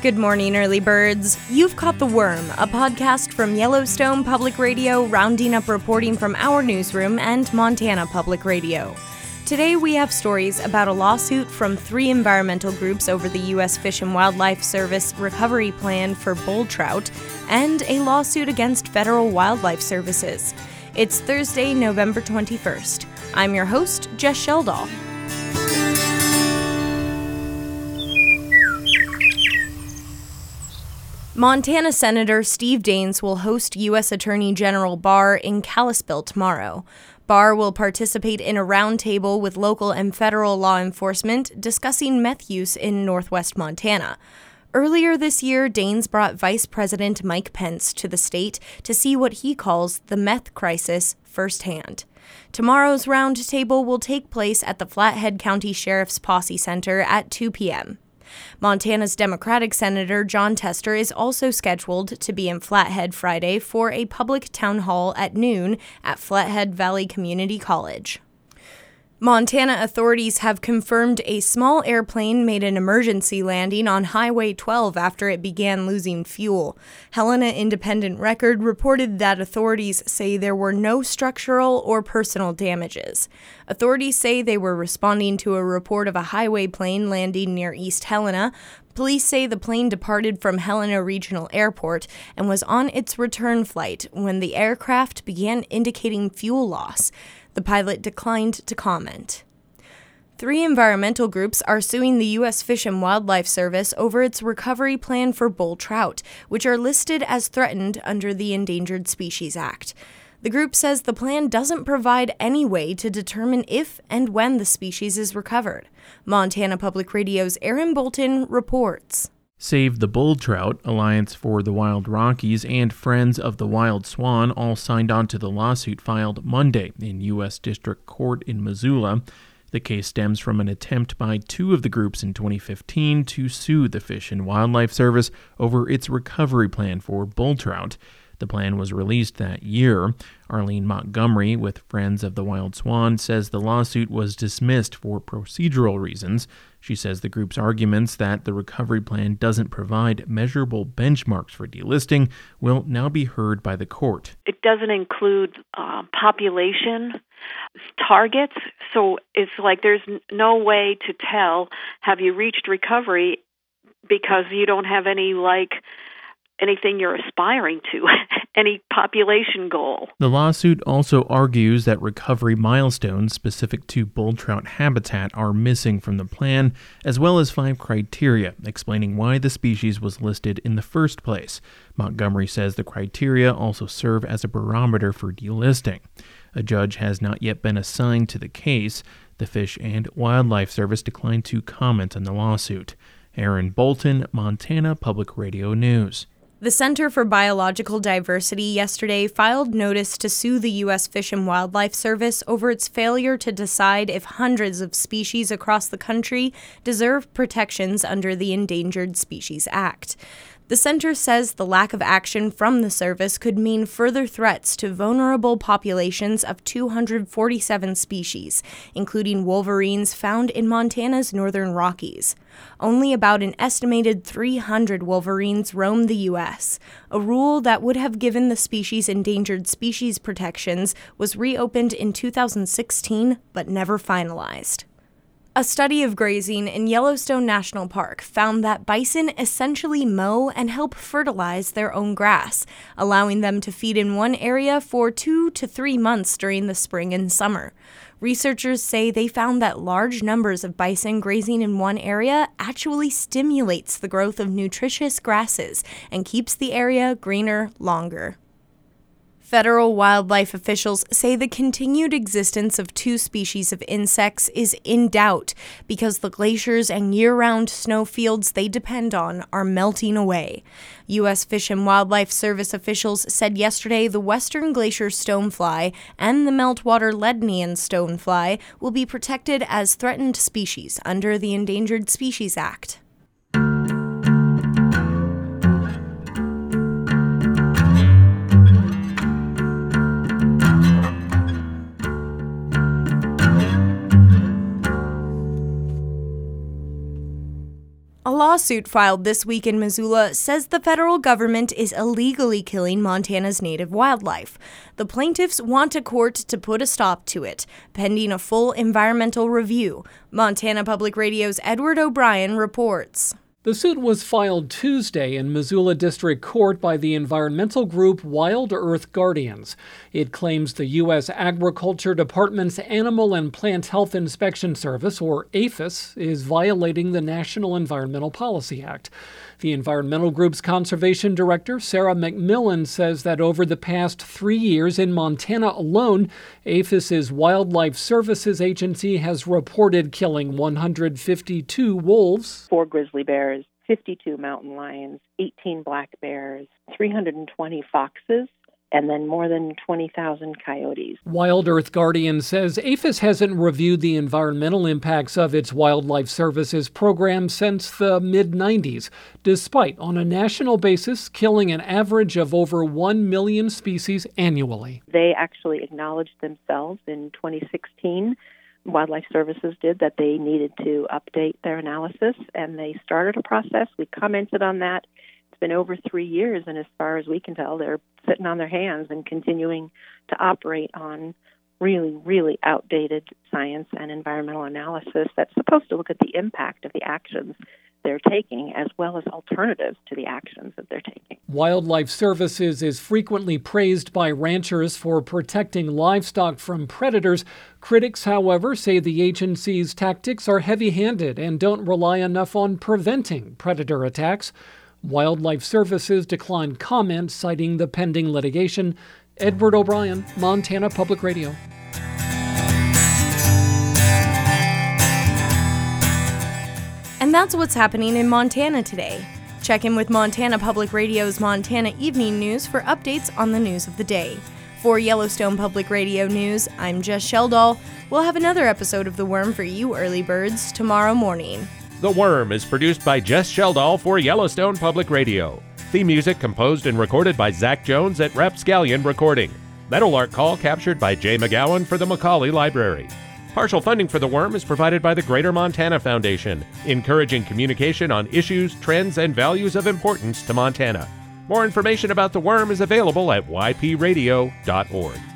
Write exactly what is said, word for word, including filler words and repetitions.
Good morning, early birds. You've caught The Worm, a podcast from Yellowstone Public Radio, rounding up reporting from our newsroom and Montana Public Radio. Today we have stories about a lawsuit from three environmental groups over the U S Fish and Wildlife Service recovery plan for bull trout, and a lawsuit against federal wildlife services. It's Thursday, November twenty-first. I'm your host, Jess Sheldall. Montana Senator Steve Daines will host U S Attorney General Barr in Kalispell tomorrow. Barr will participate in a roundtable with local and federal law enforcement discussing meth use in northwest Montana. Earlier this year, Daines brought Vice President Mike Pence to the state to see what he calls the meth crisis firsthand. Tomorrow's roundtable will take place at the Flathead County Sheriff's Posse Center at two p.m. Montana's Democratic Senator Jon Tester is also scheduled to be in Flathead Friday for a public town hall at noon at Flathead Valley Community College. Montana authorities have confirmed a small airplane made an emergency landing on Highway twelve after it began losing fuel. Helena Independent Record reported that authorities say there were no structural or personal damages. Authorities say they were responding to a report of a highway plane landing near East Helena. Police say the plane departed from Helena Regional Airport and was on its return flight when the aircraft began indicating fuel loss. The pilot declined to comment. Three environmental groups are suing the U S Fish and Wildlife Service over its recovery plan for bull trout, which are listed as threatened under the Endangered Species Act. The group says the plan doesn't provide any way to determine if and when the species is recovered. Montana Public Radio's Aaron Bolton reports. Save the Bull Trout, Alliance for the Wild Rockies, and Friends of the Wild Swan all signed on to the lawsuit filed Monday in U S District Court in Missoula. The case stems from an attempt by two of the groups in twenty fifteen to sue the Fish and Wildlife Service over its recovery plan for bull trout. The plan was released that year. Arlene Montgomery with Friends of the Wild Swan says the lawsuit was dismissed for procedural reasons. She says the group's arguments that the recovery plan doesn't provide measurable benchmarks for delisting will now be heard by the court. It doesn't include uh, population targets, so it's like there's no way to tell, have you reached recovery, because you don't have any, like, anything you're aspiring to, any population goal. The lawsuit also argues that recovery milestones specific to bull trout habitat are missing from the plan, as well as five criteria explaining why the species was listed in the first place. Montgomery says the criteria also serve as a barometer for delisting. A judge has not yet been assigned to the case. The Fish and Wildlife Service declined to comment on the lawsuit. Aaron Bolton, Montana Public Radio News. The Center for Biological Diversity yesterday filed notice to sue the U S Fish and Wildlife Service over its failure to decide if hundreds of species across the country deserve protections under the Endangered Species Act. The center says the lack of action from the service could mean further threats to vulnerable populations of two hundred forty-seven species, including wolverines found in Montana's northern Rockies. Only about an estimated three hundred wolverines roam the U S. A rule that would have given the species endangered species protections was reopened in two thousand sixteen, but never finalized. A study of grazing in Yellowstone National Park found that bison essentially mow and help fertilize their own grass, allowing them to feed in one area for two to three months during the spring and summer. Researchers say they found that large numbers of bison grazing in one area actually stimulates the growth of nutritious grasses and keeps the area greener longer. Federal wildlife officials say the continued existence of two species of insects is in doubt because the glaciers and year-round snowfields they depend on are melting away. U S Fish and Wildlife Service officials said yesterday the western glacier stonefly and the meltwater Lednian stonefly will be protected as threatened species under the Endangered Species Act. A lawsuit filed this week in Missoula says the federal government is illegally killing Montana's native wildlife. The plaintiffs want a court to put a stop to it, pending a full environmental review. Montana Public Radio's Edward O'Brien reports. The suit was filed Tuesday in Missoula District Court by the environmental group Wild Earth Guardians. It claims the U S Agriculture Department's Animal and Plant Health Inspection Service, or APHIS, is violating the National Environmental Policy Act. The environmental group's conservation director, Sarah McMillan, says that over the past three years in Montana alone, APHIS's Wildlife Services Agency has reported killing one hundred fifty-two wolves, four grizzly bears, fifty-two mountain lions, eighteen black bears, three hundred twenty foxes, and then more than twenty thousand coyotes. Wild Earth Guardian says APHIS hasn't reviewed the environmental impacts of its wildlife services program since the mid nineties, despite, on a national basis, killing an average of over one million species annually. They actually acknowledged themselves in twenty sixteen. Wildlife Services did that they needed to update their analysis, and they started a process. We commented on that. It's been over three years, and as far as we can tell, they're sitting on their hands and continuing to operate on really, really outdated science and environmental analysis that's supposed to look at the impact of the actions they're taking, as well as alternatives to the actions that they're taking. Wildlife Services is frequently praised by ranchers for protecting livestock from predators. Critics, however, say the agency's tactics are heavy-handed and don't rely enough on preventing predator attacks. Wildlife Services declined comment, citing the pending litigation. Edward O'Brien, Montana Public Radio. And that's what's happening in Montana today. Check in with Montana Public Radio's Montana Evening News for updates on the news of the day. For Yellowstone Public Radio News, I'm Jess Sheldall. We'll have another episode of The Worm for you early birds tomorrow morning. The Worm is produced by Jess Sheldall for Yellowstone Public Radio. Theme music composed and recorded by Zach Jones at Rapscallion Recording. Meadowlark Call captured by Jay McGowan for the Macaulay Library. Partial funding for The Worm is provided by the Greater Montana Foundation, encouraging communication on issues, trends, and values of importance to Montana. More information about The Worm is available at y p radio dot org.